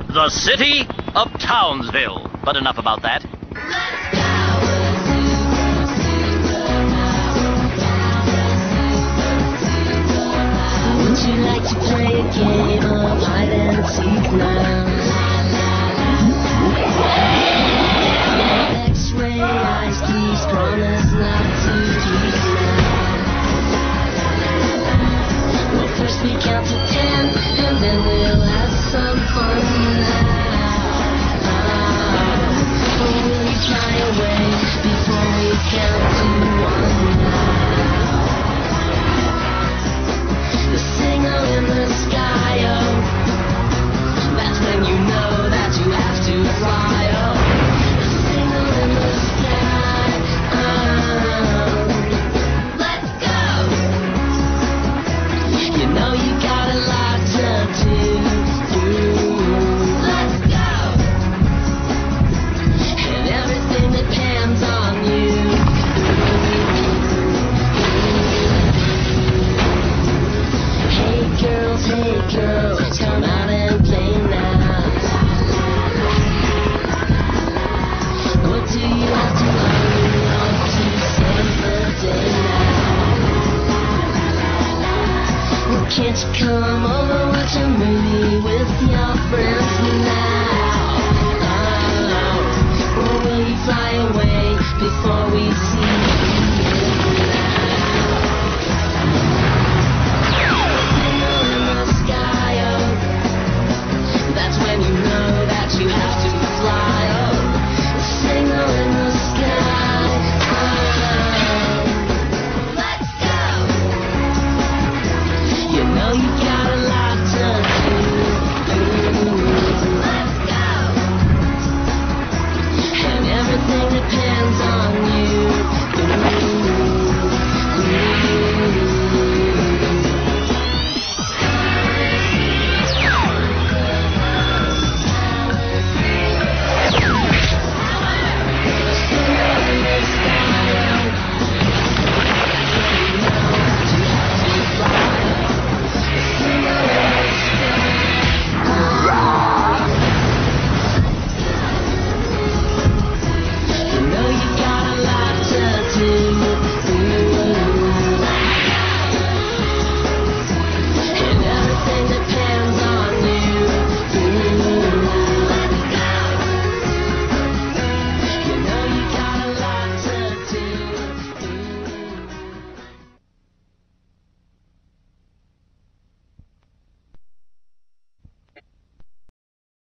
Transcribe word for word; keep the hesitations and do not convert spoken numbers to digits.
The city of Townsville. But enough about that. Would you like to play a game of hide and seek now? X-ray eyes, please promise not to peek now. Well, first we count to ten, and then we'll have some fun now. Or will you fly away before we count to one now? The signal in the sky, oh, that's when you know that you have to fly, oh. The signal in the sky, oh, let's go. You know you got a lot to do, let's go. And everything depends on you. Hey girls, hey girls, come out and play now. What do you have to learn to save the day now? Well, can't you come over, watch a movie with your friends now? Oh, or will you fly away before we see you now? That's when you know that you have to fly.